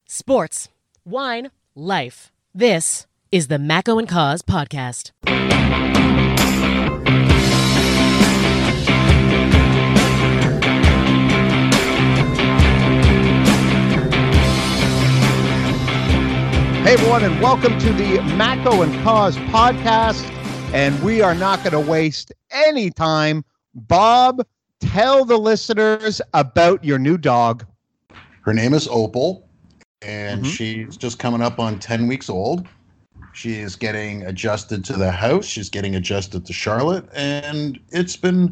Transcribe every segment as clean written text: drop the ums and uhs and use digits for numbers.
Sports, wine, life. This is the Macco and Cause podcast. Hey everyone, and welcome to the Macco and Cause podcast. And we are not going to waste any time. Bob, tell the listeners about your new dog. Her name is Opal, and she's just coming up on 10 weeks old. She is getting adjusted to the house. She's getting adjusted to Charlotte, and it's been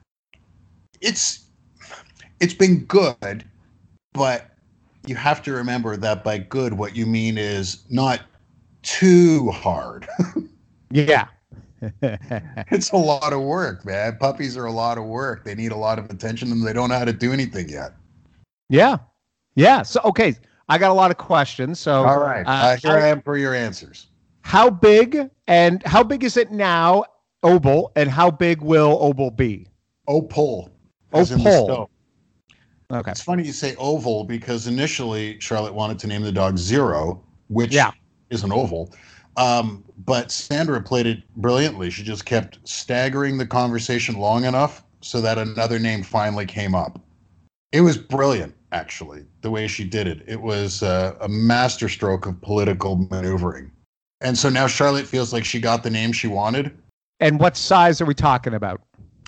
good, but you have to remember that by good, what you mean is not too hard. Yeah. It's a lot of work, man. Puppies are a lot of work. They need a lot of attention, and they don't know how to do anything yet. Yeah. Yeah. So, okay. I got a lot of questions. So, all right. Here I am for your answers. How big is it now, Opal, and how big will Opal be? Opal. Opal. Okay. It's funny you say oval because initially Charlotte wanted to name the dog Zero, which is an oval. But Sandra played it brilliantly. She just kept staggering the conversation long enough so that another name finally came up. It was brilliant, actually, the way she did it. It was a masterstroke of political maneuvering. And so now Charlotte feels like she got the name she wanted. And what size are we talking about?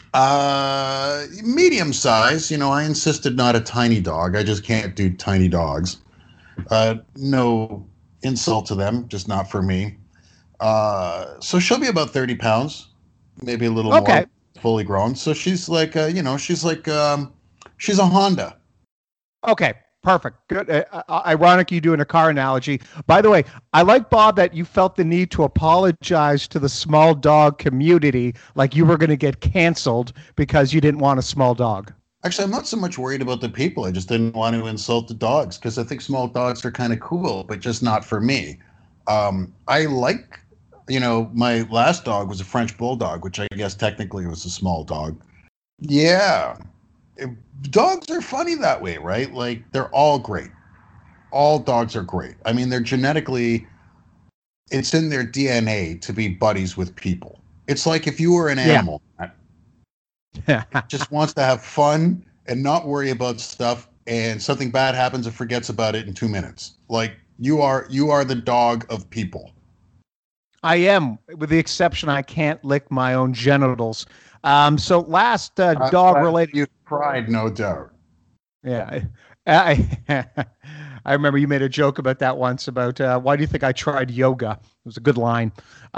Medium size. You know, I insisted not a tiny dog. I just can't do tiny dogs. No insult to them, just not for me. So she'll be about 30 pounds, maybe a little more, fully grown. So she's like, she's a Honda. Okay, perfect. Good. Ironic you doing a car analogy. By the way, I like, Bob, that you felt the need to apologize to the small dog community like you were going to get canceled because you didn't want a small dog. Actually, I'm not so much worried about the people. I just didn't want to insult the dogs because I think small dogs are kind of cool, but just not for me. I like, my last dog was a French bulldog, which I guess technically was a small dog. Yeah. Dogs are funny that way, right? Like, they're all great. All dogs are great. I mean, they're genetically, it's in their DNA to be buddies with people. It's like if you were an animal that just wants to have fun and not worry about stuff, and something bad happens and forgets about it in 2 minutes. Like, you are the dog of people. I am, with the exception I can't lick my own genitals. So last dog-related... You cried, no doubt. Yeah. I remember you made a joke about that once, about why do you think I tried yoga? It was a good line.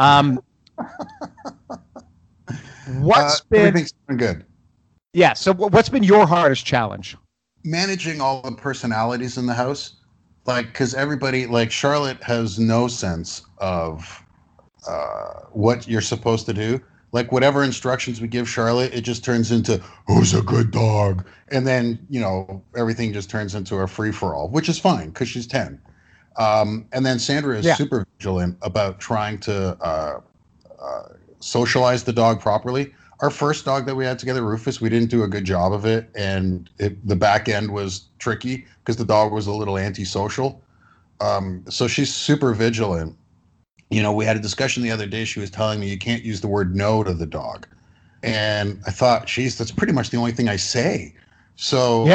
Everything's been good. Yeah, so what's been your hardest challenge? Managing all the personalities in the house. Like, because everybody, like Charlotte has no sense of what you're supposed to do. Like, whatever instructions we give Charlotte, it just turns into, who's a good dog? And then, everything just turns into a free-for-all, which is fine because she's 10. And then Sandra is super vigilant about trying to socialize the dog properly. Our first dog that we had together, Rufus, we didn't do a good job of it. And the back end was tricky because the dog was a little antisocial. So she's super vigilant. We had a discussion the other day. She was telling me you can't use the word no to the dog. And I thought, geez, that's pretty much the only thing I say. So,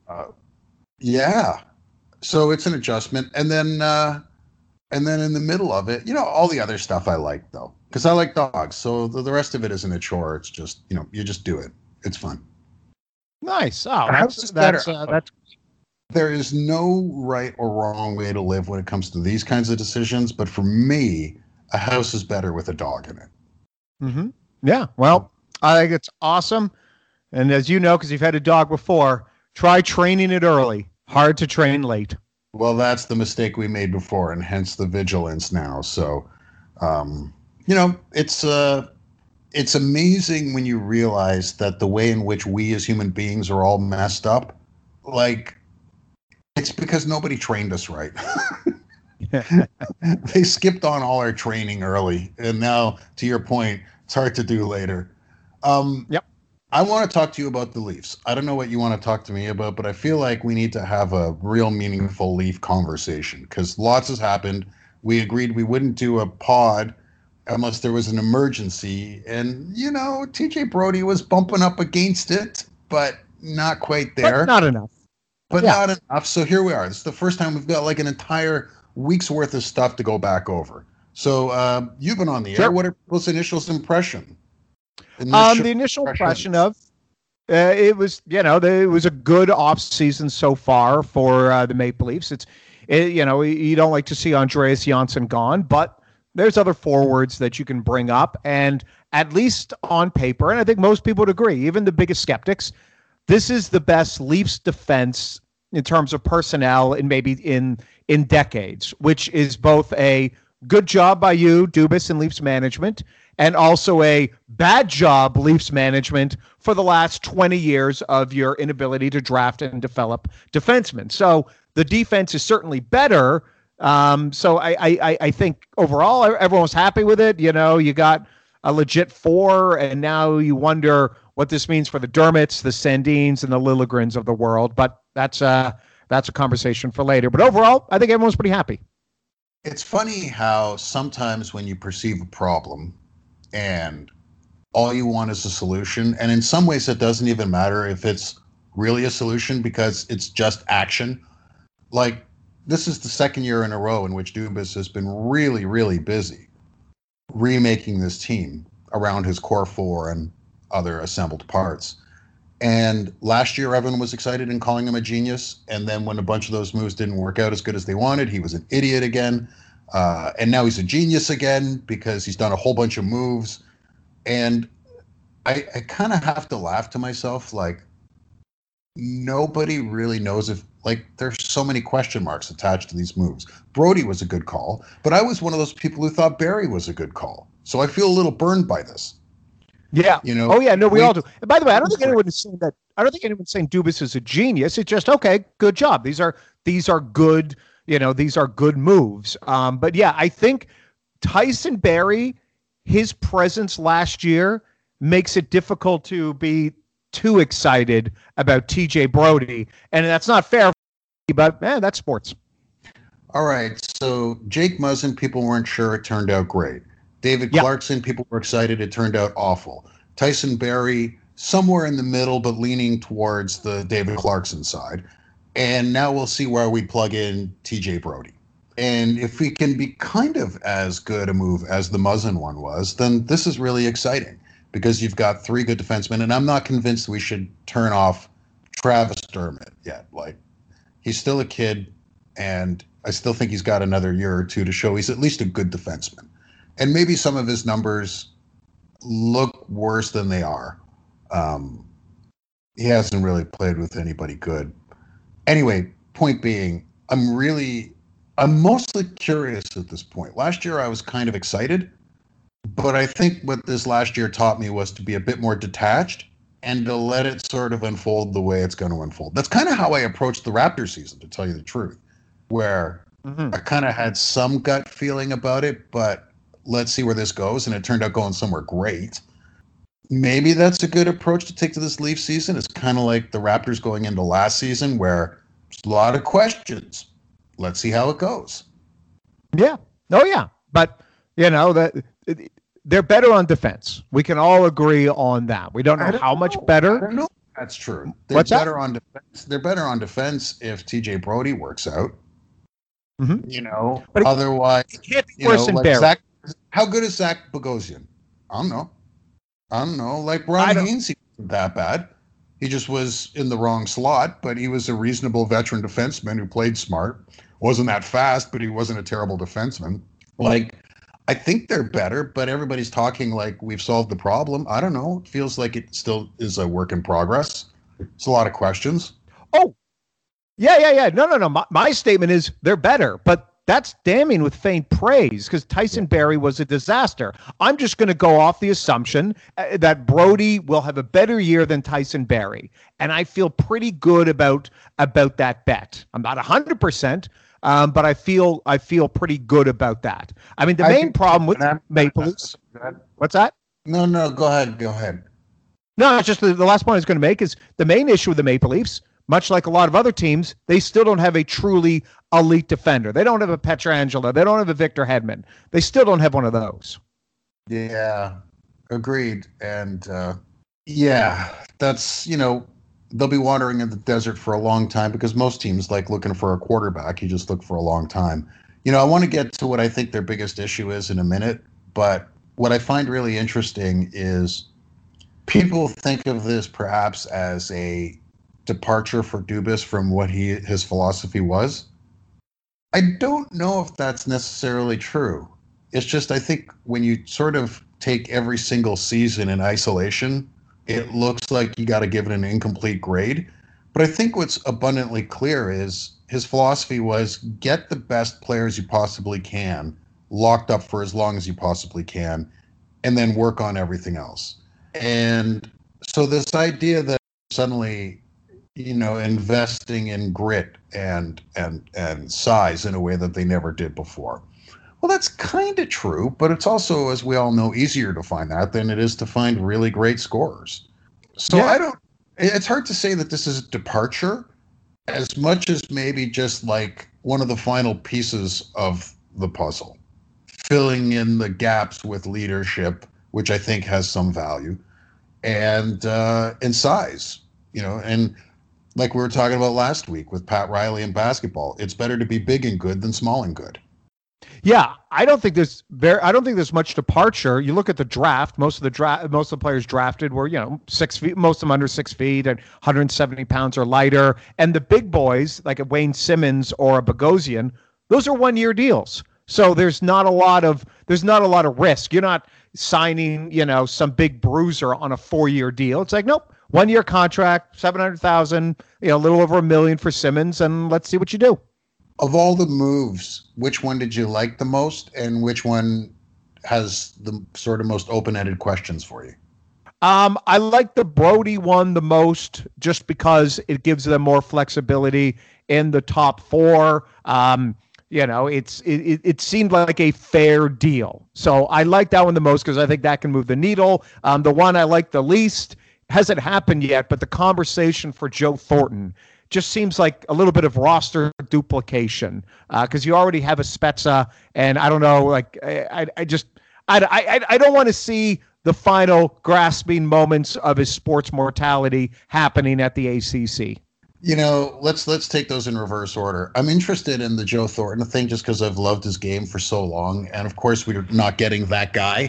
so it's an adjustment. And then in the middle of it, all the other stuff I like, though, because I like dogs. So the rest of it isn't a chore. It's just, you just do it. It's fun. Nice. Oh, that's there is no right or wrong way to live when it comes to these kinds of decisions. But for me, a house is better with a dog in it. Mm-hmm. Yeah. Well, I think it's awesome. And as you know, because you've had a dog before, try training it early. Hard to train late. Well, that's the mistake we made before, and hence the vigilance now. So, it's amazing when you realize that the way in which we as human beings are all messed up, like, it's because nobody trained us right. They skipped on all our training early. And now, to your point, it's hard to do later. Yep. I want to talk to you about the Leafs. I don't know what you want to talk to me about, but I feel like we need to have a real meaningful Leaf conversation because lots has happened. We agreed we wouldn't do a pod unless there was an emergency. And, TJ Brody was bumping up against it, but not quite there. But not enough. Not enough. So here we are. This is the first time we've got like an entire week's worth of stuff to go back over. So you've been on the air. What are people's initial impression? The initial impression of it was, it was a good off season so far for the Maple Leafs. You don't like to see Andreas Janssen gone, but there's other forwards that you can bring up, and at least on paper, and I think most people would agree, even the biggest skeptics, this is the best Leafs defense in terms of personnel in maybe in decades, which is both a good job by you, Dubas, and Leafs management, and also a bad job, Leafs management, for the last 20 years of your inability to draft and develop defensemen. So the defense is certainly better. So I think overall everyone was happy with it. You got a legit 4, and now you wonder what this means for the Dermotts, the Sandins, and the Lilligrens of the world. But that's a conversation for later. But overall, I think everyone's pretty happy. It's funny how sometimes when you perceive a problem and all you want is a solution, and in some ways it doesn't even matter if it's really a solution because it's just action. Like, this is the second year in a row in which Dubas has been really, really busy remaking this team around his core 4 and other assembled parts. And last year, everyone was excited in calling him a genius. And then when a bunch of those moves didn't work out as good as they wanted, he was an idiot again. And now he's a genius again because he's done a whole bunch of moves. And I kind of have to laugh to myself, like, nobody really knows if, like, there's so many question marks attached to these moves. Brody was a good call, but I was one of those people who thought Barry was a good call. So I feel a little burned by this. Yeah. Oh yeah. No, we all do. And by the way, I don't think anyone is saying that. I don't think anyone's saying Dubas is a genius. It's just, okay, good job. These are good. These are good moves. But yeah, I think Tyson Barrie, his presence last year makes it difficult to be too excited about TJ Brody, and that's not fair. But that's sports. All right. So Jake Muzzin, people weren't sure. It turned out great. David Clarkson, people were excited. It turned out awful. Tyson Barrie, somewhere in the middle, but leaning towards the David Clarkson side. And now we'll see where we plug in TJ Brody. And if we can be kind of as good a move as the Muzzin one was, then this is really exciting because you've got 3 good defensemen. And I'm not convinced we should turn off Travis Dermott yet. Like, he's still a kid, and I still think he's got another year or two to show he's at least a good defenseman. And maybe some of his numbers look worse than they are. He hasn't really played with anybody good. Anyway, point being, I'm mostly curious at this point. Last year I was kind of excited, but I think what this last year taught me was to be a bit more detached and to let it sort of unfold the way it's going to unfold. That's kind of how I approached the Raptor season, to tell you the truth, where I kind of had some gut feeling about it, but let's see where this goes. And it turned out going somewhere great. Maybe that's a good approach to take to this Leaf season. It's kind of like the Raptors going into last season where there's a lot of questions. Let's see how it goes. Yeah. Oh, yeah. But, they're better on defense. We can all agree on that. We don't know how much better. I don't know if that's true. What's better on defense. They're better on defense if TJ Brody works out. Mm-hmm. But otherwise, it can't be worse than Barry. How good is Zach Bogosian? I don't know. Like Ron Haynes, he wasn't that bad. He just was in the wrong slot, but he was a reasonable veteran defenseman who played smart. Wasn't that fast, but he wasn't a terrible defenseman. Like, I think they're better, but everybody's talking like we've solved the problem. I don't know. It feels like it still is a work in progress. It's a lot of questions. Oh, yeah. No. My statement is they're better, but that's damning with faint praise because Tyson Barrie was a disaster. I'm just going to go off the assumption that Brody will have a better year than Tyson Barrie, and I feel pretty good about that bet. I'm not 100%, but I feel pretty good about that. I mean, the main problem with Maple Leafs. What's that? No, go ahead. No, it's just the last point I was going to make is the main issue with the Maple Leafs, much like a lot of other teams, they still don't have a truly elite defender. They don't have a Pietrangelo. They don't have a Victor Hedman. They still don't have one of those. Yeah, agreed. And that's, they'll be wandering in the desert for a long time because most teams like looking for a quarterback. You just look for a long time. I want to get to what I think their biggest issue is in a minute, but what I find really interesting is people think of this perhaps as a departure for Dubas from what his philosophy was. I don't know if that's necessarily true. It's just I think when you sort of take every single season in isolation, it looks like you got to give it an incomplete grade. But I think what's abundantly clear is his philosophy was get the best players you possibly can, locked up for as long as you possibly can, and then work on everything else. And so this idea that suddenly, investing in grit and size in a way that they never did before. Well, that's kind of true, but it's also, as we all know, easier to find that than it is to find really great scorers. So it's hard to say that this is a departure as much as maybe just like one of the final pieces of the puzzle, filling in the gaps with leadership, which I think has some value, and size, and like we were talking about last week with Pat Riley in basketball, it's better to be big and good than small and good. Yeah, I don't think there's much departure. You look at the draft; most of the players drafted were 6 feet, most of them under 6 feet and 170 pounds or lighter. And the big boys like a Wayne Simmons or a Bogosian, those are 1-year deals. So there's not a lot of risk. You're not signing some big bruiser on a 4-year deal. It's like nope, 1-year contract, $700,000, a little over $1 million for Simmons, and let's see what you do. Of all the moves, which one did you like the most, and which one has the sort of most open-ended questions for you? I like the Brody one the most, just because it gives them more flexibility in the top 4. It seemed like a fair deal, so I like that one the most because I think that can move the needle. The one I like the least hasn't happened yet, but the conversation for Joe Thornton just seems like a little bit of roster duplication because you already have a Spezza, and I don't know, like I don't want to see the final grasping moments of his sports mortality happening at the ACC. Let's take those in reverse order. I'm interested in the Joe Thornton thing just because I've loved his game for so long, and of course we're not getting that guy,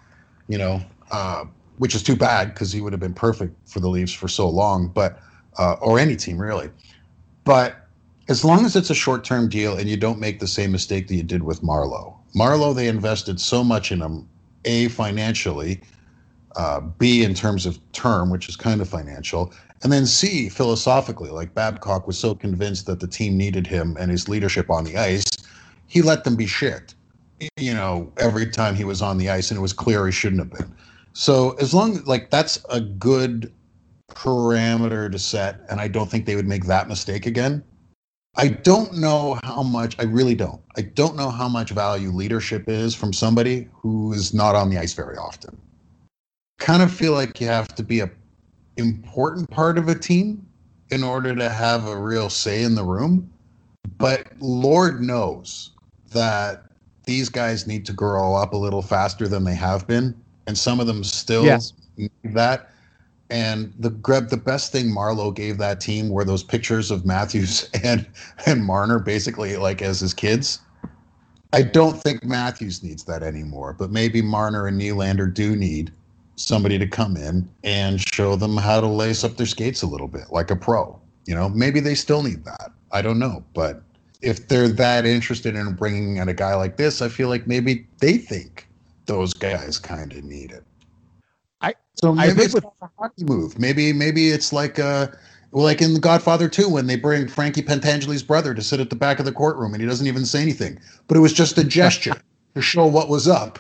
which is too bad because he would have been perfect for the Leafs for so long, but. Or any team, really. But as long as it's a short-term deal and you don't make the same mistake that you did with Marleau. Marleau, they invested so much in him, A, financially, B, in terms of term, which is kind of financial, and then C, philosophically. Like Babcock was so convinced that the team needed him and his leadership on the ice, he let them be shit, every time he was on the ice, and it was clear he shouldn't have been. So as long as, that's a good parameter to set, and I don't think they would make that mistake again. I don't know how much, I really don't. I don't know how much value leadership is from somebody who is not on the ice very often. Kind of feel like you have to be a important part of a team in order to have a real say in the room. But Lord knows that these guys need to grow up a little faster than they have been, and some of them still need that. And the best thing Marleau gave that team were those pictures of Matthews and Marner basically like as his kids. I don't think Matthews needs that anymore, but maybe Marner and Nylander do need somebody to come in and show them how to lace up their skates a little bit like a pro. Maybe they still need that. I don't know. But if they're that interested in bringing in a guy like this, I feel like maybe they think those guys kind of need it. So maybe it's a hockey move. Maybe it's like in The Godfather 2 when they bring Frankie Pentangeli's brother to sit at the back of the courtroom and he doesn't even say anything, but it was just a gesture to show what was up.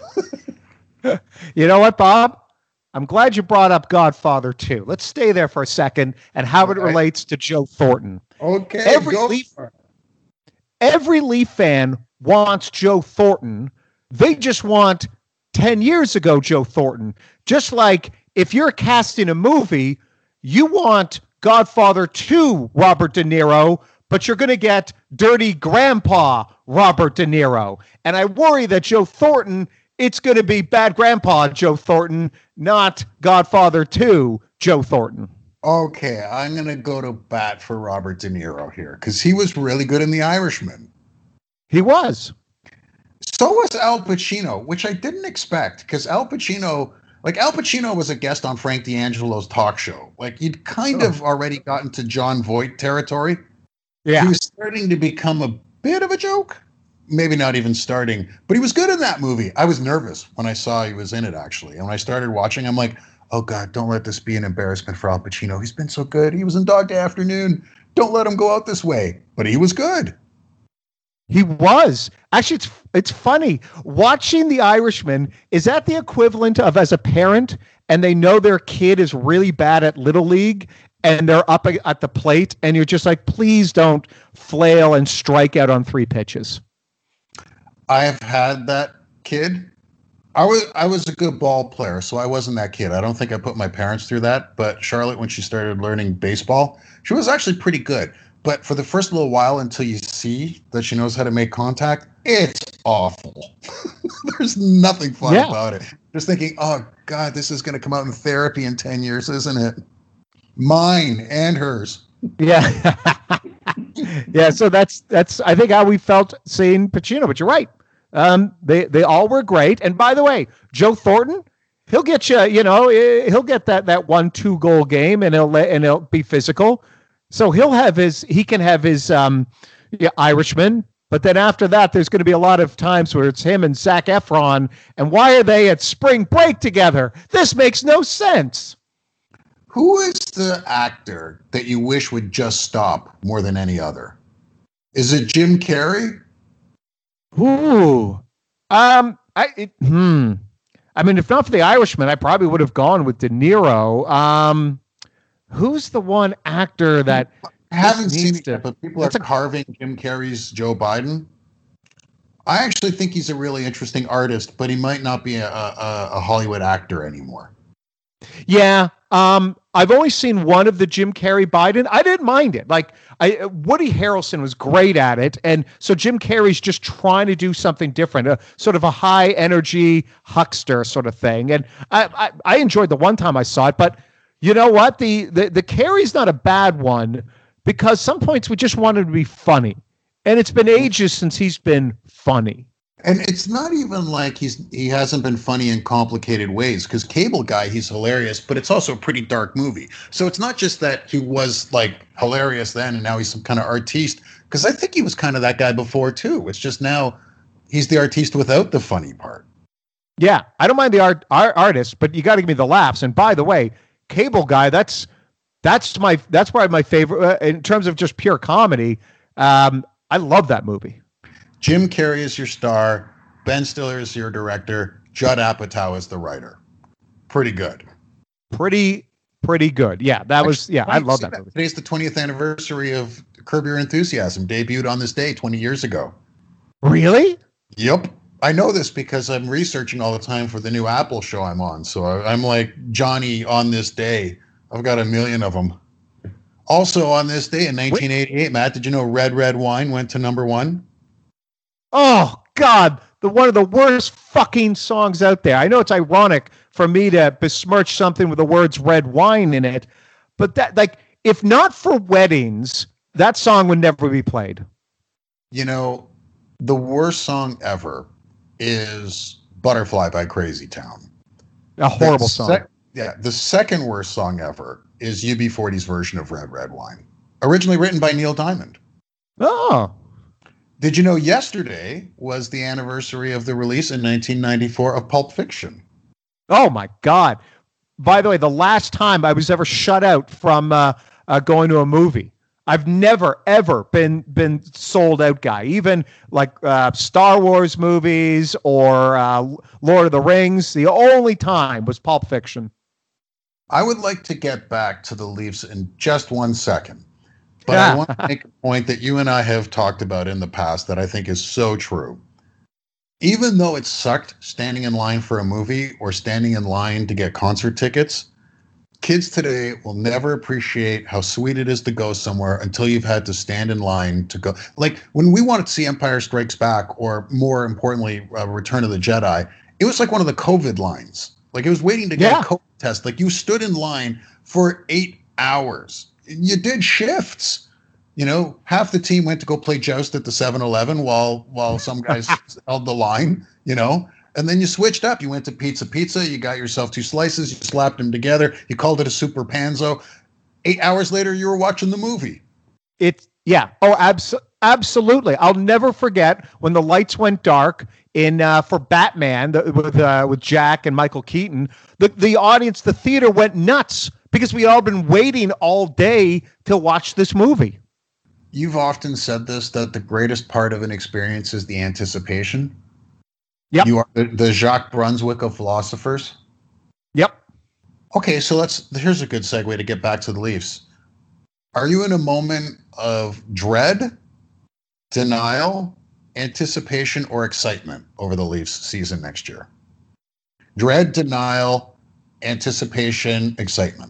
You know what, Bob? I'm glad you brought up Godfather 2. Let's stay there for a second and how it relates to Joe Thornton. Okay, every Leaf fan wants Joe Thornton. They just want 10 years ago Joe Thornton, just like if you're casting a movie, you want Godfather 2 Robert De Niro, but you're going to get Dirty Grandpa Robert De Niro. And I worry that Joe Thornton, it's going to be Bad Grandpa Joe Thornton, not Godfather 2 Joe Thornton. Okay, I'm going to go to bat for Robert De Niro here because he was really good in The Irishman. He was. So was Al Pacino, which I didn't expect because Al Pacino was a guest on Frank D'Angelo's talk show. Like you'd kind of already gotten to John Voight territory. Yeah. He was starting to become a bit of a joke. Maybe not even starting, but he was good in that movie. I was nervous when I saw he was in it, actually. And when I started watching, I'm like, oh, God, don't let this be an embarrassment for Al Pacino. He's been so good. He was in Dog Day Afternoon. Don't let him go out this way. But he was good. He was. Actually, it's funny. Watching The Irishman, is that the equivalent of as a parent and they know their kid is really bad at Little League and they're up at the plate and you're just like, please don't flail and strike out on 3 pitches? I have had that kid. I was a good ball player, so I wasn't that kid. I don't think I put my parents through that. But Charlotte, when she started learning baseball, she was actually pretty good. But for the first little while until you see that she knows how to make contact, it's awful. There's nothing fun about it. Just thinking, oh, God, this is going to come out in therapy in 10 years, isn't it? Mine and hers. Yeah. Yeah, so that's I think how we felt seeing Pacino, but you're right. They all were great. And by the way, Joe Thornton, he'll get you, he'll get that 1-2 goal game and he'll be physical. So he can have his Irishman, but then after that there's going to be a lot of times where it's him and Zac Efron, and why are they at spring break together? This makes no sense. Who is the actor that you wish would just stop more than any other? Is it Jim Carrey? Ooh. I mean, if not for The Irishman, I probably would have gone with De Niro. Who's the one actor that I haven't seen it yet, but people are carving Jim Carrey's Joe Biden? I actually think he's a really interesting artist, but he might not be a Hollywood actor anymore. Yeah. I've only seen one of the Jim Carrey Biden. I didn't mind it. Like Woody Harrelson was great at it. And so Jim Carrey's just trying to do something different, sort of a high energy huckster sort of thing. And I enjoyed the one time I saw it, but you know what? The Carrey's not a bad one because some points we just wanted to be funny. And it's been ages since he's been funny. And it's not even like he hasn't been funny in complicated ways, because Cable Guy, he's hilarious, but it's also a pretty dark movie. So it's not just that he was like hilarious then and now he's some kind of artiste, because I think he was kind of that guy before too. It's just now he's the artiste without the funny part. Yeah, I don't mind the artist, but you got to give me the laughs. And by the way, Cable Guy, that's probably my favorite in terms of just pure comedy. I love that movie. Jim Carrey is your star. Ben Stiller is your director. Judd Apatow is the writer. Pretty good. Pretty good. Yeah, I love that movie. Today's the 20th anniversary of Curb Your Enthusiasm. Debuted on this day 20 years ago. Really? Yep. I know this because I'm researching all the time for the new Apple show I'm on. So I'm like Johnny on this day. I've got a million of them. Also on this day in 1988, Matt, did you know Red Red Wine went to number 1? Oh, God, one of the worst fucking songs out there. I know it's ironic for me to besmirch something with the words red wine in it, but that, like, if not for weddings, that song would never be played. You know, the worst song ever is Butterfly by Crazy Town. A horrible song. The second worst song ever is UB40's version of Red Red Wine, originally written by Neil Diamond. Oh. Did you know yesterday was the anniversary of the release in 1994 of Pulp Fiction? Oh, my God. By the way, the last time I was ever shut out from going to a movie, I've never, ever been sold out guy. Even like Star Wars movies or Lord of the Rings, the only time was Pulp Fiction. I would like to get back to the Leafs in just 1 second. But I want to make a point that you and I have talked about in the past that I think is so true. Even though it sucked standing in line for a movie or standing in line to get concert tickets, kids today will never appreciate how sweet it is to go somewhere until you've had to stand in line to go. Like when we wanted to see Empire Strikes Back, or more importantly, Return of the Jedi, it was like one of the COVID lines. Like it was waiting to get a COVID test. Like you stood in line for 8 hours. You did shifts. You know, half the team went to go play joust at the 7-Eleven while some guys held the line, you know. And then you switched up. You went to Pizza. You got yourself 2 slices. You slapped them together. You called it a Super Panzo. 8 hours later, you were watching the movie. Absolutely. I'll never forget when the lights went dark in for Batman with Jack and Michael Keaton. The audience, the theater went nuts because we all been waiting all day to watch this movie. You've often said this, that the greatest part of an experience is the anticipation. Yep. You are the Jacques Brunswick of philosophers. Yep. Okay, so here's a good segue to get back to the Leafs. Are you in a moment of dread, denial, anticipation, or excitement over the Leafs season next year? Dread, denial, anticipation, excitement.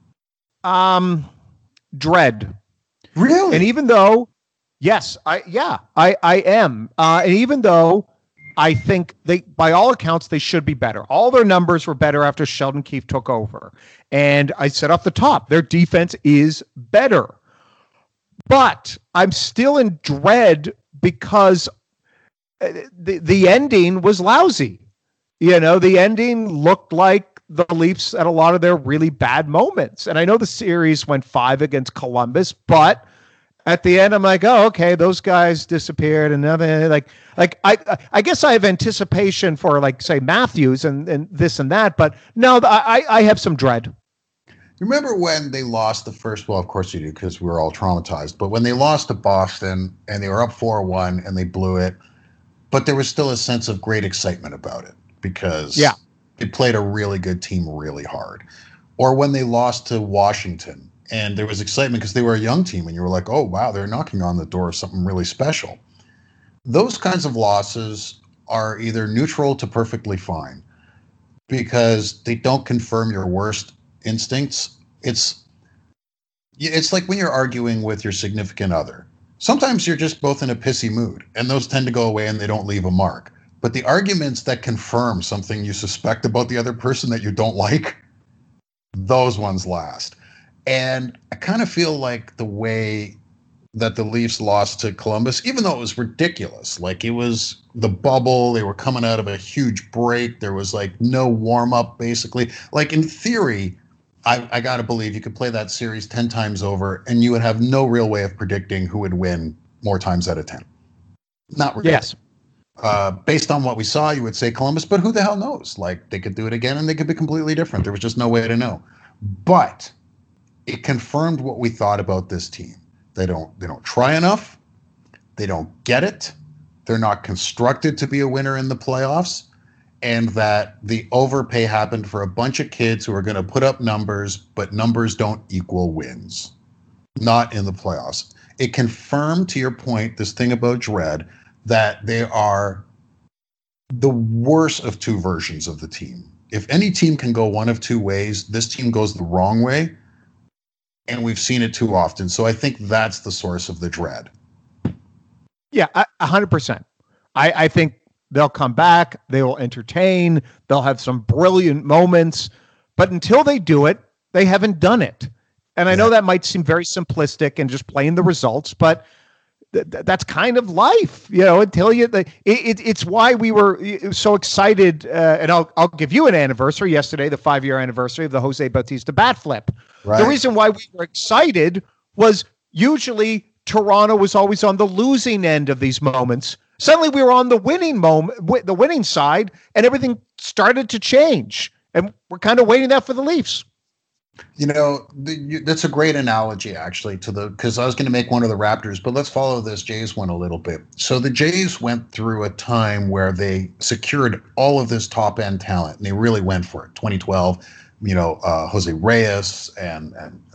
Dread. Really? And even though, yes, I am. And even though I think by all accounts, they should be better. All their numbers were better after Sheldon Keefe took over. And I said off the top, their defense is better. But I'm still in dread because the ending was lousy. You know, the ending looked like the Leafs at a lot of their really bad moments. And I know the series went 5 against Columbus, but at the end, I'm like, oh, okay, those guys disappeared, and nothing. Like I guess I have anticipation for, like, say, Matthews and this and that, but no, I have some dread. You remember when they lost the first? Well, of course you do, because we were all traumatized. But when they lost to Boston and they were up 4-1 and they blew it, but there was still a sense of great excitement about it because they played a really good team really hard. Or when they lost to Washington. And there was excitement because they were a young team, and you were like, oh, wow, they're knocking on the door of something really special. Those kinds of losses are either neutral to perfectly fine because they don't confirm your worst instincts. It's like when you're arguing with your significant other. Sometimes you're just both in a pissy mood, and those tend to go away and they don't leave a mark. But the arguments that confirm something you suspect about the other person that you don't like, those ones last. And I kind of feel like the way that the Leafs lost to Columbus, even though it was ridiculous, like it was the bubble, they were coming out of a huge break, there was like no warm-up basically. Like in theory, I got to believe you could play that series 10 times over and you would have no real way of predicting who would win more times out of 10. Not really. Yes. Based on what we saw, you would say Columbus, but who the hell knows? Like they could do it again and they could be completely different. There was just no way to know. But it confirmed what we thought about this team. They don't try enough. They don't get it. They're not constructed to be a winner in the playoffs. And that the overpay happened for a bunch of kids who are going to put up numbers, but numbers don't equal wins. Not in the playoffs. It confirmed, to your point, this thing about dread, that they are the worst of two versions of the team. If any team can go one of two ways, this team goes the wrong way. And we've seen it too often. So I think that's the source of the dread. Yeah, 100%. I think they'll come back. They will entertain. They'll have some brilliant moments. But until they do it, they haven't done it. And I know that might seem very simplistic and just playing the results, but that's kind of life, you know, until you, it's why we were so excited. And I'll give you an anniversary yesterday, the 5-year anniversary of the Jose Bautista bat flip. Right. The reason why we were excited was usually Toronto was always on the losing end of these moments. Suddenly we were on the winning the winning side, and everything started to change. And we're kind of waiting that for the Leafs. You know, that's a great analogy, actually, because I was going to make one of the Raptors, but let's follow this Jays one a little bit. So the Jays went through a time where they secured all of this top-end talent, and they really went for it. 2012, you know, Jose Reyes and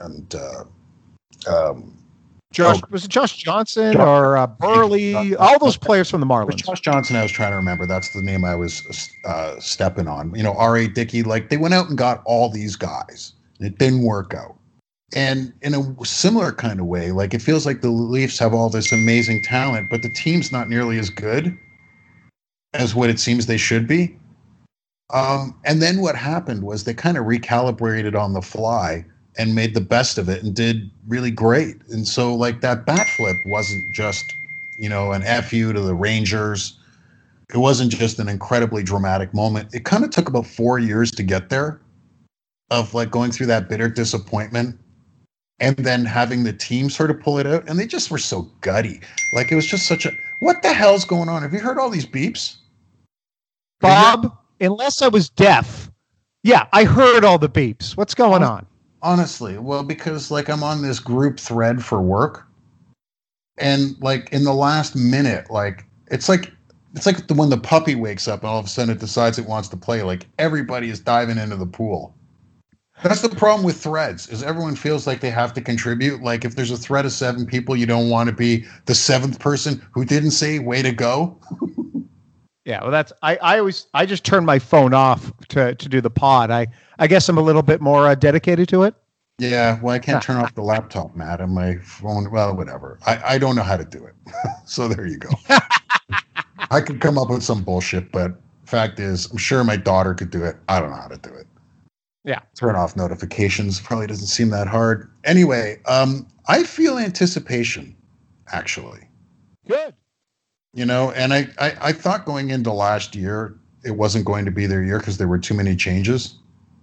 was it Josh Johnson or Burley? All those players from the Marlins. Josh Johnson, I was trying to remember. That's the name I was stepping on. You know, R.A. Dickey, like they went out and got all these guys. It didn't work out. And in a similar kind of way, like it feels like the Leafs have all this amazing talent, but the team's not nearly as good as what it seems they should be. And then what happened was they kind of recalibrated on the fly and made the best of it and did really great. And so like that bat flip wasn't just, an FU to the Rangers. It wasn't just an incredibly dramatic moment. It kind of took about 4 years to get there, of like going through that bitter disappointment and then having the team sort of pull it out. And they just were so gutty. Like it was just what the hell's going on? Have you heard all these beeps? Bob, unless I was deaf, yeah, I heard all the beeps. What's going on? Honestly, well, because like I'm on this group thread for work, and like in the last minute, like it's like when the puppy wakes up and all of a sudden it decides it wants to play. Like everybody is diving into the pool. That's the problem with threads, is everyone feels like they have to contribute. Like if there's a thread of 7 people, you don't want to be the 7th person who didn't say way to go. Yeah, well, that's I just turn my phone off to do the pod. I guess I'm a little bit more dedicated to it. Yeah, well, I can't turn off the laptop, Matt, and my phone. Well, whatever. I don't know how to do it. So there you go. I could come up with some bullshit, but fact is, I'm sure my daughter could do it. I don't know how to do it. Yeah. Turn off notifications probably doesn't seem that hard. Anyway, I feel anticipation, actually. Good. And I thought going into last year, it wasn't going to be their year because there were too many changes.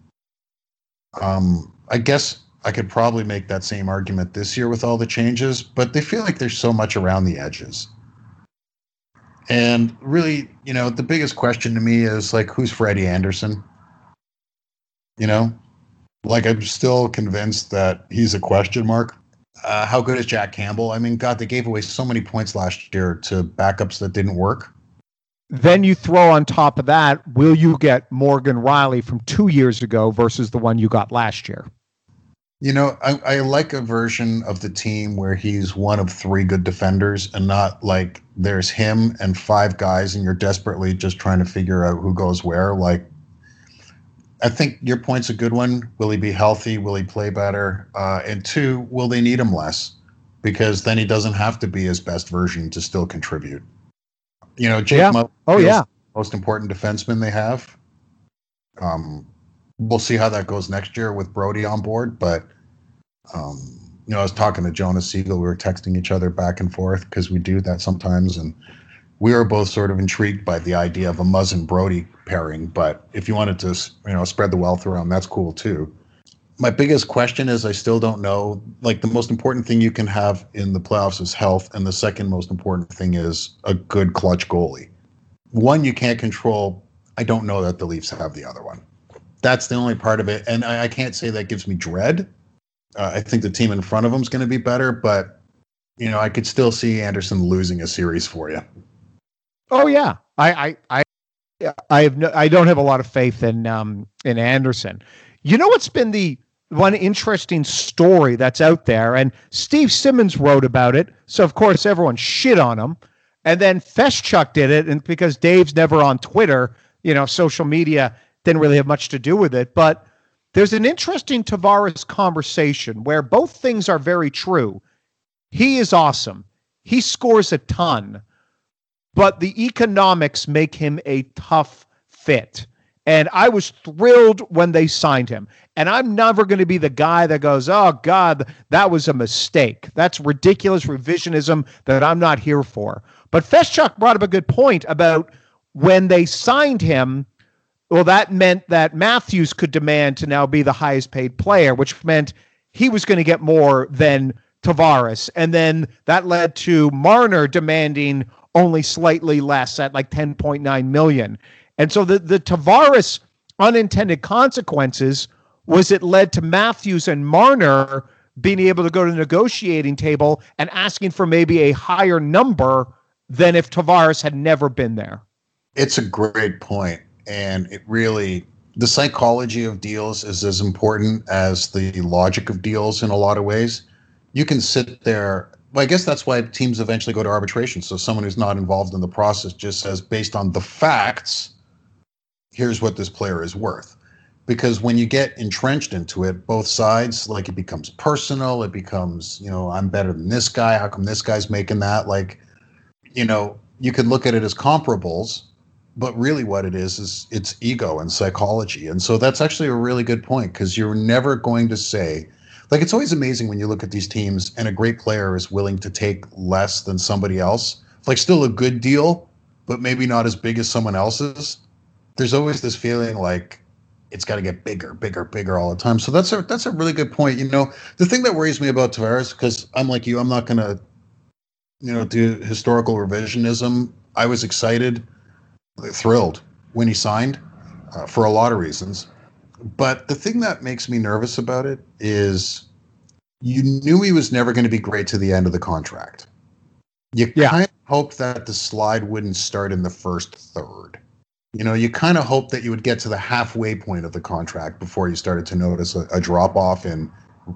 I guess I could probably make that same argument this year with all the changes, but they feel like there's so much around the edges. And really, the biggest question to me is like, who's Freddie Anderson? Like I'm still convinced that he's a question mark. How good is Jack Campbell? I mean, God, they gave away so many points last year to backups that didn't work. Then you throw on top of that, will you get Morgan Riley from 2 years ago versus the one you got last year? I like a version of the team where he's one of 3 good defenders and not like there's him and 5 guys and you're desperately just trying to figure out who goes where. Like, I think your point's a good one. Will he be healthy? Will he play better? And 2, will they need him less? Because then he doesn't have to be his best version to still contribute. Jake Muzzin is the most important defenseman they have. We'll see how that goes next year with Brody on board. But, I was talking to Jonas Siegel. We were texting each other back and forth because we do that sometimes. And we were both sort of intrigued by the idea of a Muzzin-Brody pairing. But if you wanted to, spread the wealth around, that's cool too. My biggest question is I still don't know. Like the most important thing you can have in the playoffs is health. And the second most important thing is a good clutch goalie. One you can't control. I don't know that the Leafs have the other one. That's the only part of it. And I can't say that gives me dread. I think the team in front of them is going to be better. But, I could still see Anderson losing a series for you. Oh, yeah. I don't have a lot of faith in Anderson. What's been the one interesting story that's out there, and Steve Simmons wrote about it, so of course everyone shit on him, and then Feshchuk did it, and because Dave's never on Twitter, social media didn't really have much to do with it, but there's an interesting Tavares conversation where both things are very true. He is awesome. He scores a ton, but the economics make him a tough fit. And I was thrilled when they signed him. And I'm never going to be the guy that goes, oh, God, that was a mistake. That's ridiculous revisionism that I'm not here for. But Feshchuk brought up a good point about when they signed him, well, that meant that Matthews could demand to now be the highest paid player, which meant he was going to get more than Tavares. And then that led to Marner demanding only slightly less at like $10.9 million. And so the Tavares unintended consequences was it led to Matthews and Marner being able to go to the negotiating table and asking for maybe a higher number than if Tavares had never been there. It's a great point. And it really, the psychology of deals is as important as the logic of deals in a lot of ways. You can sit there. Well, I guess that's why teams eventually go to arbitration. So someone who's not involved in the process just says, based on the facts, here's what this player is worth. because when you get entrenched into it, both sides, like, it becomes personal. It becomes, I'm better than this guy. How come this guy's making that? Like, you could look at it as comparables, but really what it is it's ego and psychology. And so that's actually a really good point, because you're never going to say, like, it's always amazing when you look at these teams and a great player is willing to take less than somebody else, like still a good deal, but maybe not as big as someone else's. There's always this feeling like it's got to get bigger, bigger, bigger all the time. So that's a really good point. The thing that worries me about Tavares, because I'm like you, I'm not going to, do historical revisionism. I was excited, thrilled when he signed for a lot of reasons. But the thing that makes me nervous about it is you knew he was never going to be great to the end of the contract. You kind of hoped that the slide wouldn't start in the first third. You kind of hoped that you would get to the halfway point of the contract before you started to notice a drop-off in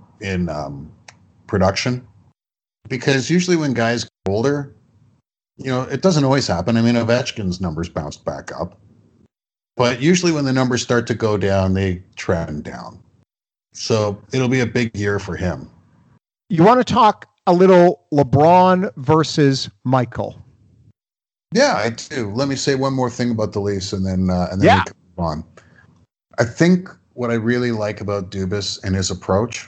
production. Because usually when guys get older, it doesn't always happen. I mean, Ovechkin's numbers bounced back up. But usually when the numbers start to go down, they trend down. So it'll be a big year for him. You want to talk a little LeBron versus Michael? Yeah, I do. Let me say one more thing about the Leafs, and then we can move on. I think what I really like about Dubas and his approach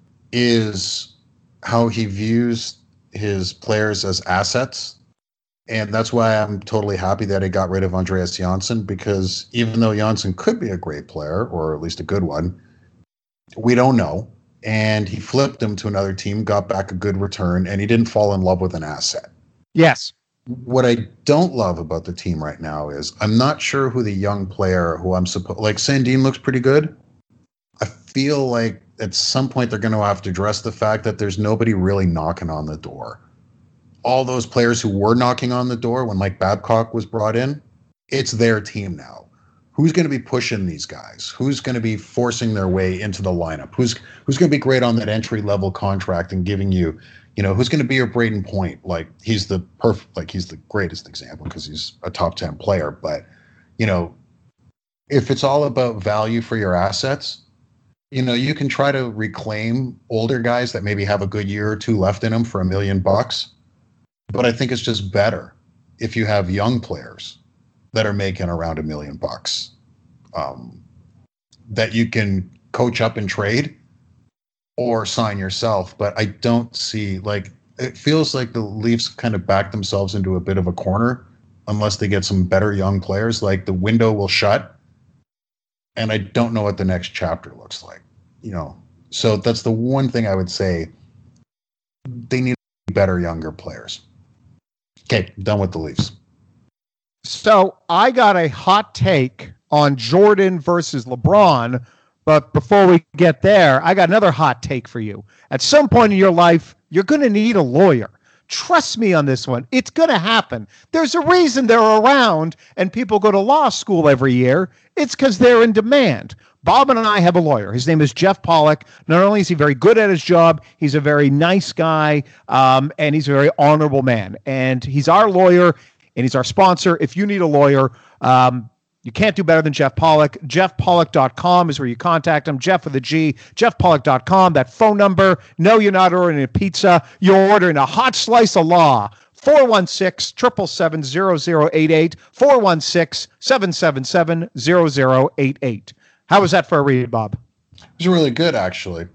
is how he views his players as assets. And that's why I'm totally happy that he got rid of Andreas Janssen, because even though Janssen could be a great player, or at least a good one, we don't know. And he flipped him to another team, got back a good return, and he didn't fall in love with an asset. Yes. What I don't love about the team right now is I'm not sure who the young player who I'm supposed, like Sandin looks pretty good. I feel like at some point they're going to have to address the fact that there's nobody really knocking on the door. All those players who were knocking on the door when Mike Babcock was brought in, it's their team now. Who's going to be pushing these guys? Who's going to be forcing their way into the lineup? Who's going to be great on that entry level contract and giving you, who's going to be your Braden Point? Like, he's the greatest example because he's a top 10 player. But, if it's all about value for your assets, you can try to reclaim older guys that maybe have a good year or two left in them for $1 million. But I think it's just better if you have young players that are making around $1 million that you can coach up and trade or sign yourself. But I don't see, like, it feels like the Leafs kind of back themselves into a bit of a corner unless they get some better young players. Like, the window will shut, and I don't know what the next chapter looks like, So that's the one thing I would say. They need better younger players. Okay, done with the Leafs. So I got a hot take on Jordan versus LeBron, but before we get there, I got another hot take for you. At some point in your life, you're going to need a lawyer. Trust me on this one. It's going to happen. There's a reason they're around and people go to law school every year. It's because they're in demand. Bob and I have a lawyer. His name is Jeff Pollock. Not only is he very good at his job, he's a very nice guy, and he's a very honorable man. And he's our lawyer, and he's our sponsor. If you need a lawyer, you can't do better than Jeff Pollock. JeffPollock.com is where you contact him. Jeff with a G. JeffPollock.com. That phone number. No, you're not ordering a pizza. You're ordering a hot slice of law. 416-777-0088. 416-777-0088. How was that for a read, Bob? It was really good, actually.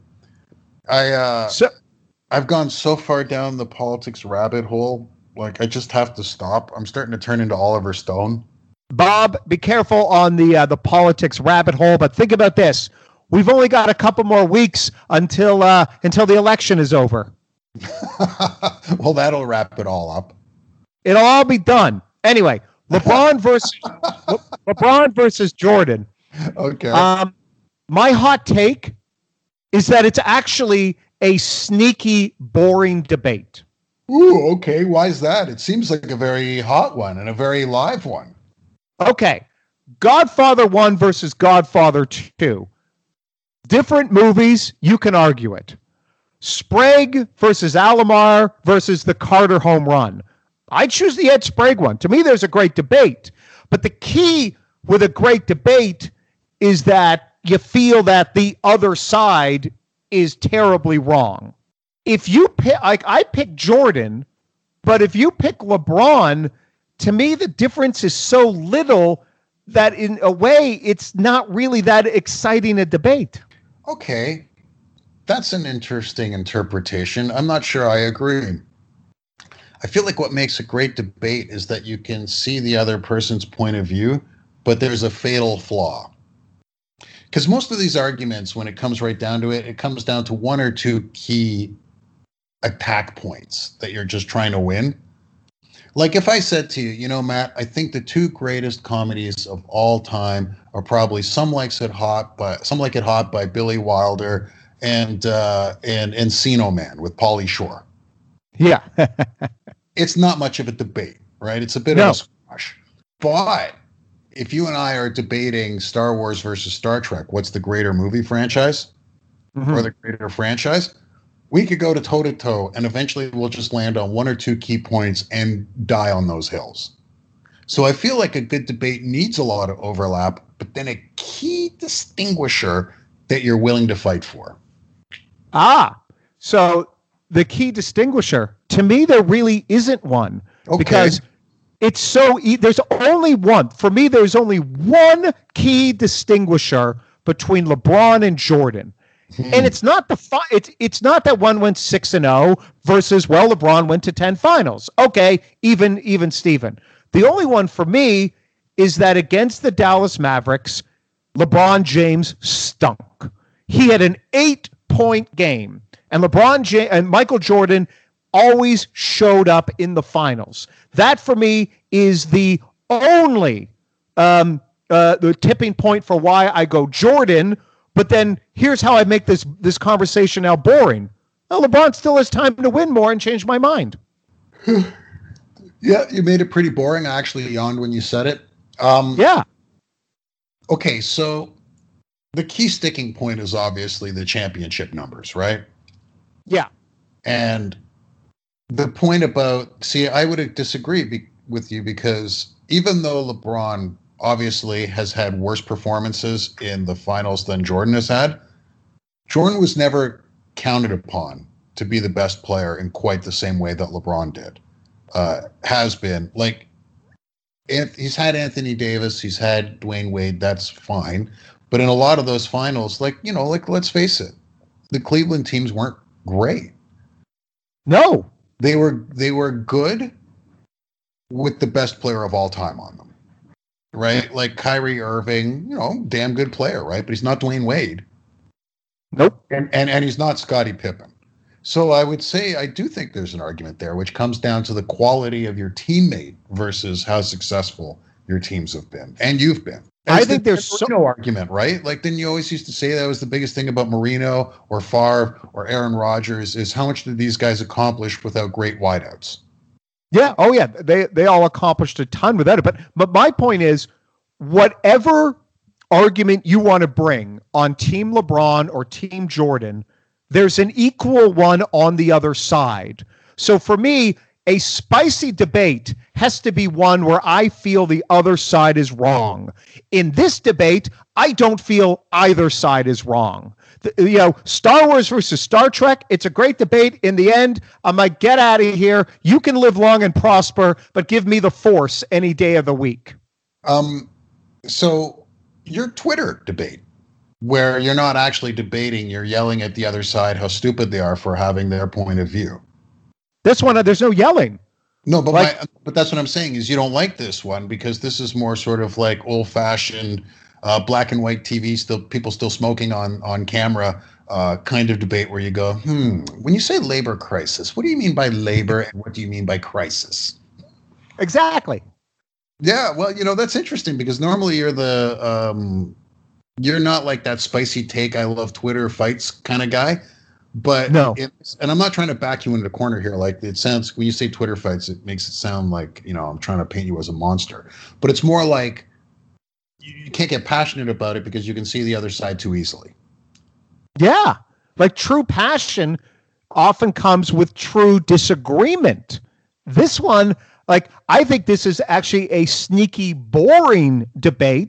I've gone so far down the politics rabbit hole, like, I just have to stop. I'm starting to turn into Oliver Stone. Bob, be careful on the politics rabbit hole, but think about this. We've only got a couple more weeks until the election is over. Well, that'll wrap it all up. It'll all be done. Anyway, LeBron versus Jordan. Okay. My hot take is that it's actually a sneaky, boring debate. Ooh, okay. Why is that? It seems like a very hot one and a very live one. Okay. Godfather 1 versus Godfather 2. Different movies, you can argue it. Sprague versus Alomar versus the Carter home run. I choose the Ed Sprague one. To me, there's a great debate. But the key with a great debate is that you feel that the other side is terribly wrong. If you pick, like I pick Jordan, but if you pick LeBron, to me, the difference is so little that in a way, it's not really that exciting a debate. Okay. That's an interesting interpretation. I'm not sure I agree. I feel like what makes a great debate is that you can see the other person's point of view, but there's a fatal flaw. Because most of these arguments, when it comes right down to it, it comes down to one or two key attack points that you're just trying to win. Like if I said to you, you know, Matt, I think the two greatest comedies of all time are probably Some Like It Hot by Billy Wilder and Encino Man with Pauly Shore. Yeah. It's not much of a debate, right? It's a bit of a squash. But if you and I are debating Star Wars versus Star Trek, what's the greater movie franchise or the greater franchise? We could go to toe-to-toe, and eventually we'll just land on one or two key points and die on those hills. So I feel like a good debate needs a lot of overlap, but then a key distinguisher that you're willing to fight for. So the key distinguisher, to me, there really isn't one. Okay. Because it's so there's only one. For me, there's only one key distinguisher between LeBron and Jordan. And it's not it's not that one went 6-0 versus, well, LeBron went to 10 finals. Okay, even Steven. The only one for me is that against the Dallas Mavericks, LeBron James stunk. He had an 8-point game, and LeBron James and Michael Jordan always showed up in the finals. That for me is the only the tipping point for why I go Jordan. But then here's how I make this conversation now boring. Well, LeBron still has time to win more and change my mind. Yeah, you made it pretty boring. I actually yawned when you said it. Yeah. Okay, so the key sticking point is obviously the championship numbers, right? Yeah. And the point about, I would disagree with you, because even though LeBron obviously has had worse performances in the finals than Jordan has had, Jordan was never counted upon to be the best player in quite the same way that LeBron did. Has been. Like, he's had Anthony Davis, he's had Dwayne Wade, that's fine. But in a lot of those finals, let's face it, the Cleveland teams weren't great. No. They were good with the best player of all time on them. Right? Like Kyrie Irving, damn good player, right? But he's not Dwayne Wade. Nope. And he's not Scottie Pippen. So I would say I do think there's an argument there, which comes down to the quality of your teammate versus how successful your teams have been. And you've been. I think there's no argument, right? Like, didn't you always used to say that was the biggest thing about Marino or Favre or Aaron Rodgers is how much did these guys accomplish without great wideouts? Yeah. Oh, yeah. They all accomplished a ton without it. But my point is, whatever argument you want to bring on Team LeBron or Team Jordan, there's an equal one on the other side. So for me, a spicy debate has to be one where I feel the other side is wrong. In this debate, I don't feel either side is wrong. Star Wars versus Star Trek, it's a great debate. In the end, I'm like, get out of here. You can live long and prosper, but give me the Force any day of the week. So your Twitter debate, where you're not actually debating, you're yelling at the other side how stupid they are for having their point of view. This one, there's no yelling. No, but but that's what I'm saying is you don't like this one because this is more sort of like old-fashioned black and white TV, people still smoking on camera kind of debate where you go, when you say labor crisis, what do you mean by labor and what do you mean by crisis? Exactly. Yeah, well, that's interesting because normally you're you're not like that spicy take, I love Twitter fights kind of guy. But no, and I'm not trying to back you into the corner here. Like it sounds, when you say Twitter fights, it makes it sound like, I'm trying to paint you as a monster. But it's more like you can't get passionate about it because you can see the other side too easily. Yeah. Like true passion often comes with true disagreement. This one, I think this is actually a sneaky, boring debate.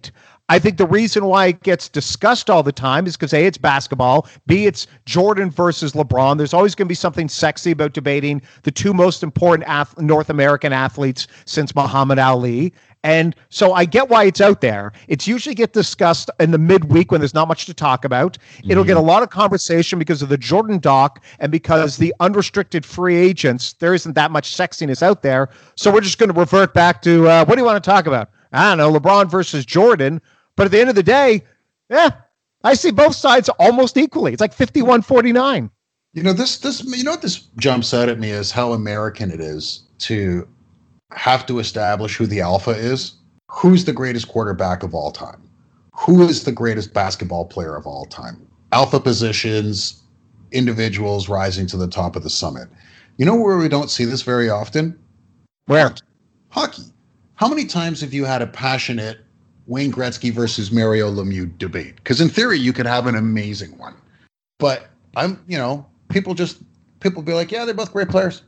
I think the reason why it gets discussed all the time is because A, it's basketball, B, it's Jordan versus LeBron. There's always going to be something sexy about debating the two most important North American athletes since Muhammad Ali. And so I get why it's out there. It's usually get discussed in the midweek when there's not much to talk about. It'll get a lot of conversation because of the Jordan doc and because the unrestricted free agents, there isn't that much sexiness out there. So we're just going to revert back to, what do you want to talk about? I don't know, LeBron versus Jordan. But at the end of the day, I see both sides almost equally. It's like 51-49. You know, what this jumps out at me is how American it is to have to establish who the alpha is. Who's the greatest quarterback of all time? Who is the greatest basketball player of all time? Alpha positions, individuals rising to the top of the summit. You know where we don't see this very often? Where? Hockey. How many times have you had a passionate Wayne Gretzky versus Mario Lemieux debate? Because in theory, you could have an amazing one. But people be like, yeah, they're both great players.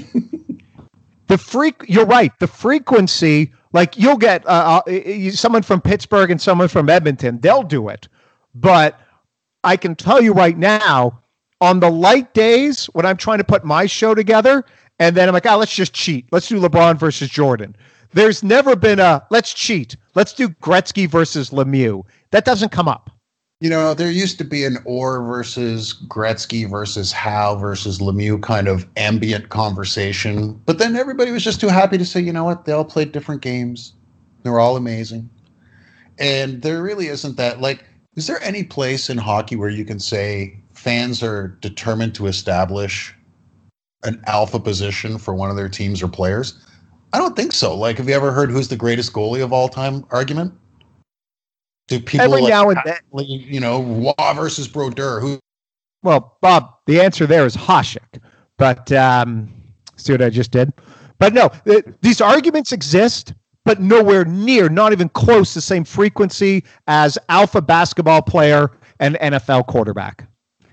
You're right. The frequency, like you'll get someone from Pittsburgh and someone from Edmonton, they'll do it. But I can tell you right now, on the light days when I'm trying to put my show together, and then I'm like, let's just cheat. Let's do LeBron versus Jordan. There's never been let's cheat. Let's do Gretzky versus Lemieux. That doesn't come up. You know, there used to be an Orr versus Gretzky versus Howe versus Lemieux kind of ambient conversation. But then everybody was just too happy to say, you know what, they all played different games. They were all amazing. And there really isn't that. Like, is there any place in hockey where you can say fans are determined to establish an alpha position for one of their teams or players? I don't think so. Like, have you ever heard who's the greatest goalie of all time argument? Do people every now and then, Waugh versus Brodeur? Who? Well, Bob, the answer there is Hasek. But see what I just did? But no, these arguments exist, but nowhere near, not even close, the same frequency as alpha basketball player and NFL quarterback.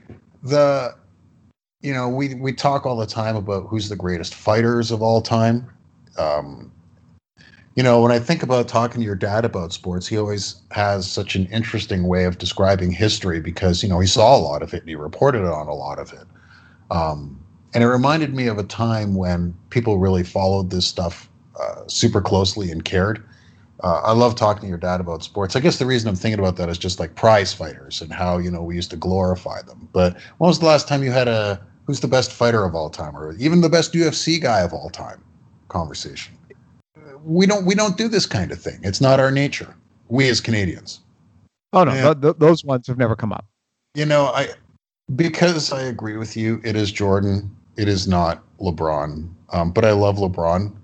We talk all the time about who's the greatest fighters of all time. When I think about talking to your dad about sports, he always has such an interesting way of describing history because, he saw a lot of it and he reported on a lot of it. And it reminded me of a time when people really followed this stuff super closely and cared. I love talking to your dad about sports. I guess the reason I'm thinking about that is just like prize fighters and how, we used to glorify them. But when was the last time you had who's the best fighter of all time or even the best UFC guy of all time conversation? We don't do this kind of thing. It's not our nature. We as Canadians. Oh no, those ones have never come up. Because I agree with you. It is Jordan. It is not LeBron. But I love LeBron.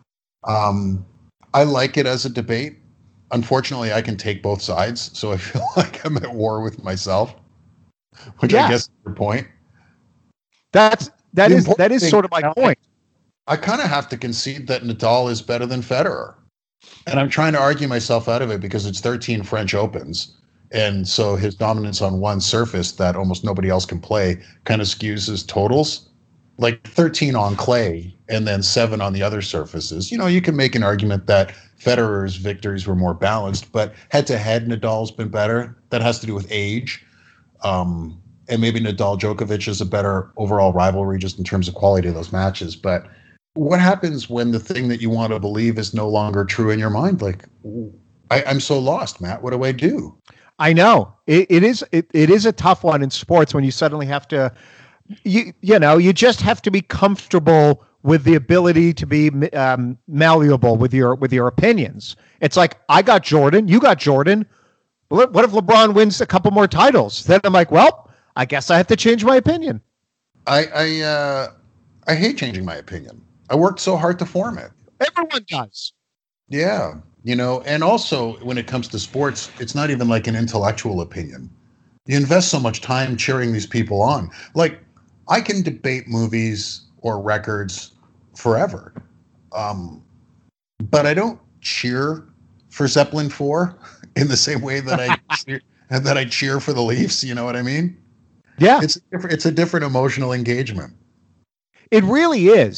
I like it as a debate. Unfortunately, I can take both sides, so I feel like I'm at war with myself. Which I guess is your point. That is sort of my point. I kind of have to concede that Nadal is better than Federer. And I'm trying to argue myself out of it because it's 13 French Opens. And so his dominance on one surface that almost nobody else can play kind of skews his totals. Like 13 on clay and then 7 on the other surfaces. You can make an argument that Federer's victories were more balanced, but head-to-head, Nadal's been better. That has to do with age. And maybe Nadal-Djokovic is a better overall rivalry just in terms of quality of those matches. But what happens when the thing that you want to believe is no longer true in your mind? Like, I'm so lost, Matt. What do I do? I know it is a tough one in sports when you suddenly have to, you just have to be comfortable with the ability to be malleable with your opinions. It's like, I got Jordan, you got Jordan. What if LeBron wins a couple more titles? Then I'm like, well, I guess I have to change my opinion. I hate changing my opinion. I worked so hard to form it. Everyone does. Yeah. And also when it comes to sports, it's not even like an intellectual opinion. You invest so much time cheering these people on. Like, I can debate movies or records forever. But I don't cheer for Zeppelin 4 in the same way that I cheer for the Leafs. You know what I mean? Yeah. It's a different emotional engagement. It really is.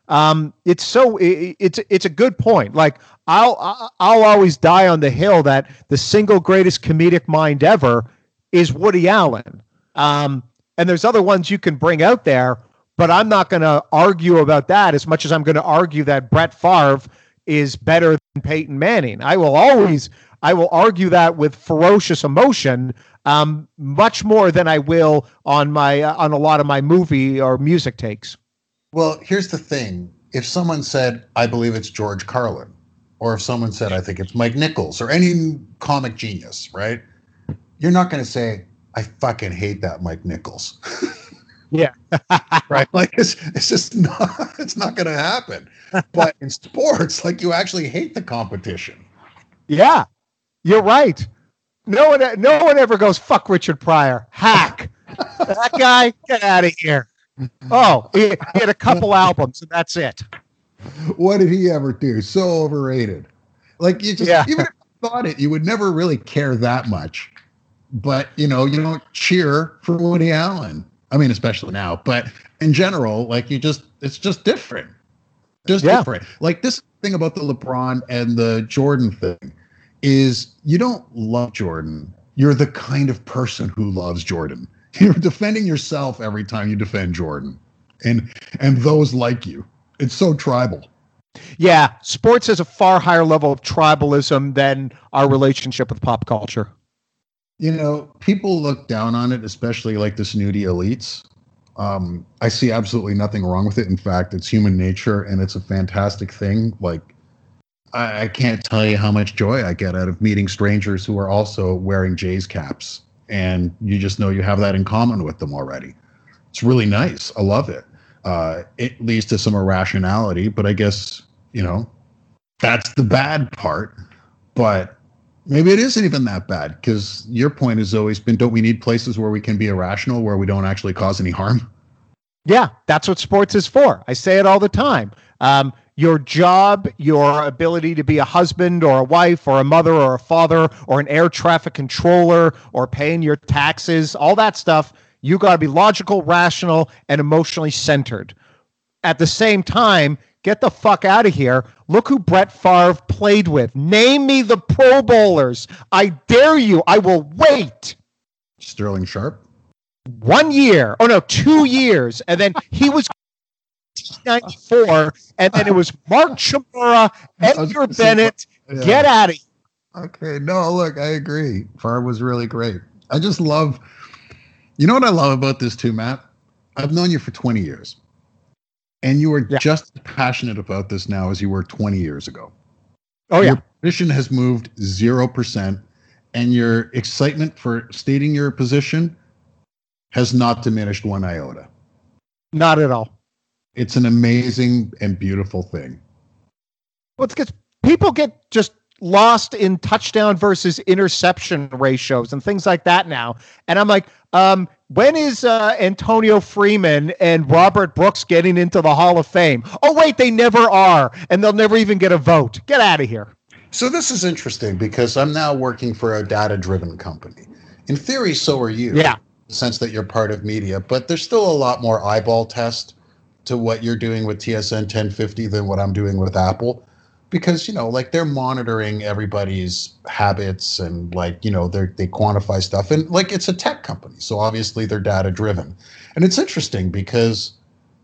It's a good point. Like I'll always die on the hill that the single greatest comedic mind ever is Woody Allen. And there's other ones you can bring out there, but I'm not going to argue about that as much as I'm going to argue that Brett Favre is better than Peyton Manning. I will argue that with ferocious emotion, much more than I will on a lot of my movie or music takes. Well, here's the thing. If someone said, I believe it's George Carlin, or if someone said, I think it's Mike Nichols, or any comic genius, right? You're not going to say, I fucking hate that Mike Nichols. Yeah. Right. Like it's just not going to happen. But in sports, like you actually hate the competition. Yeah, you're right. No one ever goes, fuck Richard Pryor. Hack. That guy, get out of here. Oh, he had a couple albums and that's it. What did he ever do? So overrated. Like you just, even if you thought it, you would never really care that much. But, you don't cheer for Woody Allen. I mean, especially now. But in general, like it's just different. Different. Like this thing about the LeBron and the Jordan thing is you don't love Jordan. You're the kind of person who loves Jordan. You're defending yourself every time you defend Jordan. And those like you. It's so tribal. Yeah, sports has a far higher level of tribalism than our relationship with pop culture. People look down on it, especially like the snooty elites. I see absolutely nothing wrong with it. In fact, it's human nature and it's a fantastic thing. Like, I can't tell you how much joy I get out of meeting strangers who are also wearing Jays caps. And you just know you have that in common with them already. It's really nice. I love it. It leads to some irrationality, but I guess, that's the bad part. But maybe it isn't even that bad, because your point has always been, don't we need places where we can be irrational, where we don't actually cause any harm? Yeah, that's what sports is for. I say it all the time. Your job, your ability to be a husband or a wife or a mother or a father or an air traffic controller or paying your taxes, all that stuff, you got to be logical, rational, and emotionally centered. At the same time, get the fuck out of here. Look who Brett Favre played with. Name me the Pro Bowlers. I dare you. I will wait. Sterling Sharp? 1 year. Oh, no, 2 years. And then he was 1994. And then it was Mark Chmura, Edgar Bennett. Yeah. Get out of here. Okay. No, look, I agree. Favre was really great. I just love, you know what I love about this too, Matt? I've known you for 20 years. And you are just as passionate about this now as you were 20 years ago. Oh, yeah. Your position has moved 0%, and your excitement for stating your position has not diminished one iota. Not at all. It's an amazing and beautiful thing. Well, it's because people get just lost in touchdown versus interception ratios and things like that now. And I'm like, when is Antonio Freeman and Robert Brooks getting into the Hall of Fame? Oh, wait, they never are. And they'll never even get a vote. Get out of here. So this is interesting because I'm now working for a data-driven company. In theory, so are you. Yeah. In the sense that you're part of media. But there's still a lot more eyeball test to what you're doing with TSN 1050 than what I'm doing with Apple. Because, like they're monitoring everybody's habits and like, they quantify stuff. And like it's a tech company. So obviously they're data driven. And it's interesting because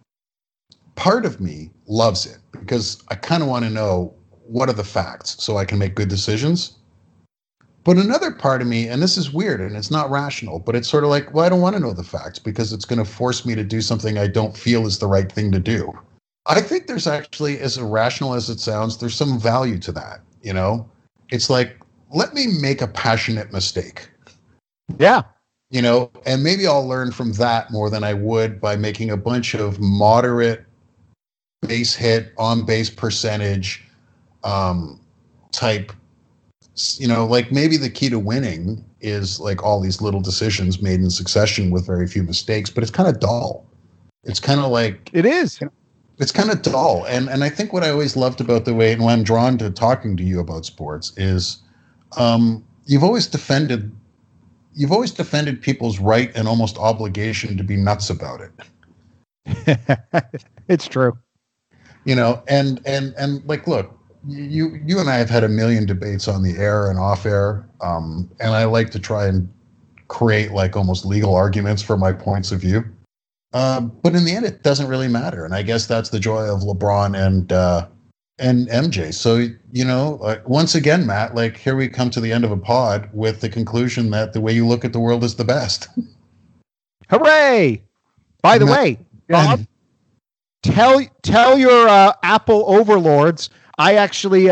part of me loves it because I kind of want to know what are the facts so I can make good decisions. But another part of me, and this is weird and it's not rational, but it's sort of like, well, I don't want to know the facts because it's going to force me to do something I don't feel is the right thing to do. I think there's actually, as irrational as it sounds, there's some value to that. It's like, let me make a passionate mistake. Yeah. And maybe I'll learn from that more than I would by making a bunch of moderate base hit, on base percentage type, like maybe the key to winning is like all these little decisions made in succession with very few mistakes, but it's kind of dull. It's kind of like, it is. It's kind of dull. And I think what I always loved about the way, and when I'm drawn to talking to you about sports is you've always defended people's right and almost obligation to be nuts about it. It's true. and like, look, you and I have had a million debates on the air and off air, and I like to try and create like almost legal arguments for my points of view. But in the end, it doesn't really matter, and I guess that's the joy of LeBron and MJ. So once again, Matt, like here we come to the end of a pod with the conclusion that the way you look at the world is the best. Hooray! By the way, Bob, tell your Apple overlords I actually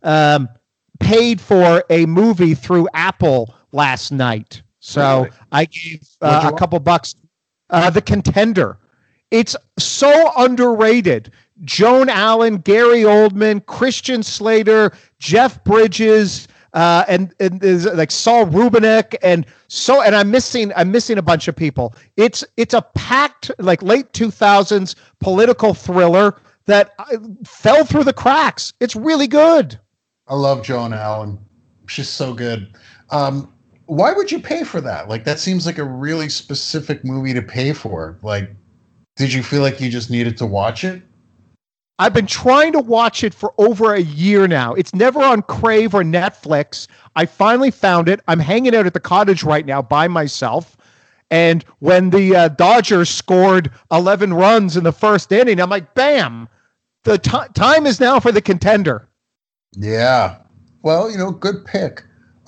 paid for a movie through Apple last night. So really? I gave a couple bucks. The Contender. It's so underrated. Joan Allen, Gary Oldman, Christian Slater, Jeff Bridges, and there's like Saul Rubinek, and I'm missing a bunch of people. It's a packed like late 2000s political thriller that fell through the cracks. It's really good. I love Joan Allen. She's so good. Why would you pay for that? Like, that seems like a really specific movie to pay for. Like, did you feel like you just needed to watch it? I've been trying to watch it for over a year now. It's never on Crave or Netflix. I finally found it. I'm hanging out at the cottage right now by myself. And when the Dodgers scored 11 runs in the first inning, I'm like, bam, the time is now for The Contender. Yeah. Well, good pick.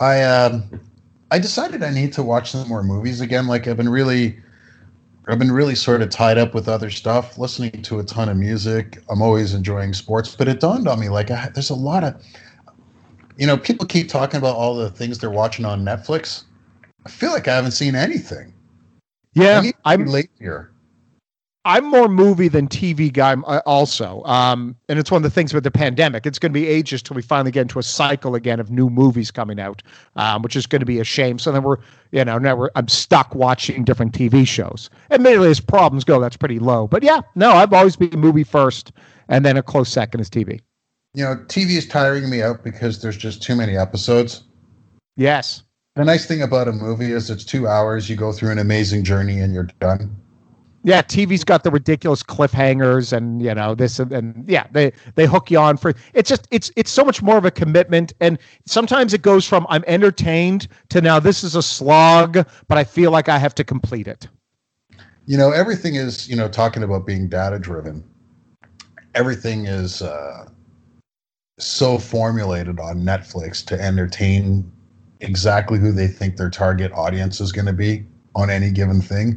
I decided I need to watch some more movies again. Like I've been really sort of tied up with other stuff, listening to a ton of music. I'm always enjoying sports, but it dawned on me like there's a lot of, people keep talking about all the things they're watching on Netflix. I feel like I haven't seen anything. Yeah, I'm late here. I'm more movie than TV guy also. And it's one of the things with the pandemic. It's going to be ages till we finally get into a cycle again of new movies coming out, which is going to be a shame. So then I'm stuck watching different TV shows. Admittedly, as problems go, that's pretty low. But yeah, no, I've always been movie first, and then a close second is TV. TV is tiring me out because there's just too many episodes. Yes. The nice thing about a movie is it's 2 hours. You go through an amazing journey and you're done. Yeah, TV's got the ridiculous cliffhangers and this and yeah, they hook you on for it's so much more of a commitment, and sometimes it goes from I'm entertained to now this is a slog, but I feel like I have to complete it. Everything is, talking about being data driven. Everything is so formulated on Netflix to entertain exactly who they think their target audience is going to be on any given thing.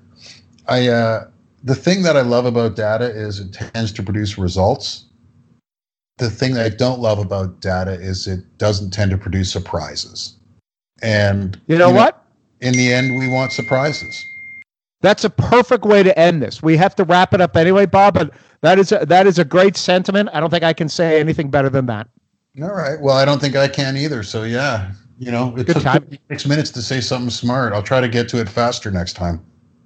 The thing that I love about data is it tends to produce results. The thing that I don't love about data is it doesn't tend to produce surprises. And you know what? In the end, we want surprises. That's a perfect way to end this. We have to wrap it up anyway, Bob, but that is a great sentiment. I don't think I can say anything better than that. All right. Well, I don't think I can either. So yeah, it took 6 minutes to say something smart. I'll try to get to it faster next time.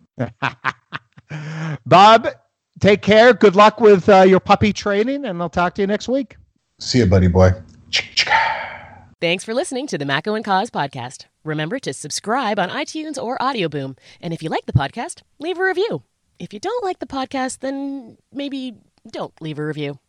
Bob, take care. Good luck with your puppy training, and I'll talk to you next week. See you, buddy boy. Thanks for listening to the Macco and Cause podcast. Remember to subscribe on iTunes or Audioboom. And if you like the podcast, leave a review. If you don't like the podcast, then maybe don't leave a review.